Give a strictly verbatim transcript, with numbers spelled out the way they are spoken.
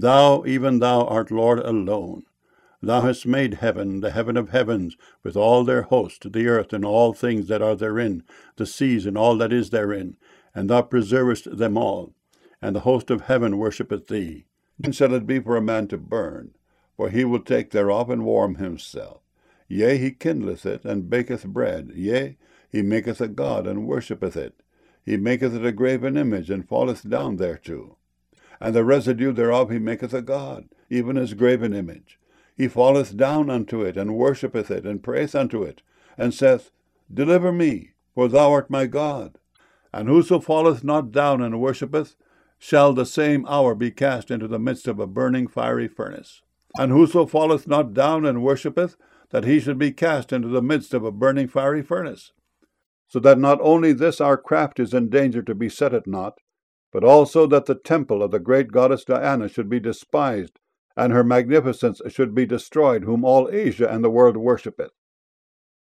Thou, even thou, art Lord alone. Thou hast made heaven, the heaven of heavens, with all their host, the earth and all things that are therein, the seas and all that is therein, and thou preservest them all. And the host of heaven worshippeth thee. Then shall it be for a man to burn, for he will take thereof and warm himself. Yea, he kindleth it, and baketh bread. Yea, he maketh a god, and worshippeth it. He maketh it a graven image, and falleth down thereto. And the residue thereof he maketh a god, even his graven image. He falleth down unto it, and worshippeth it, and prayeth unto it, and saith, Deliver me, for thou art my God. And whoso falleth not down and worshippeth, shall the same hour be cast into the midst of a burning fiery furnace. And whoso falleth not down and worshippeth, that he should be cast into the midst of a burning fiery furnace. So that not only this our craft is in danger to be set at naught, but also that the temple of the great goddess Diana should be despised, and her magnificence should be destroyed, whom all Asia and the world worshippeth.